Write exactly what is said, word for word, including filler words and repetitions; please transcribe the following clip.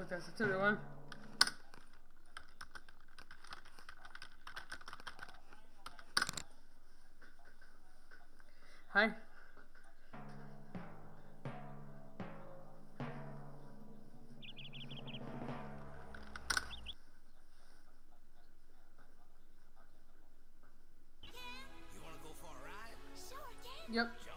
that's a two to one. Hi. You wanna go for a ride? Yep.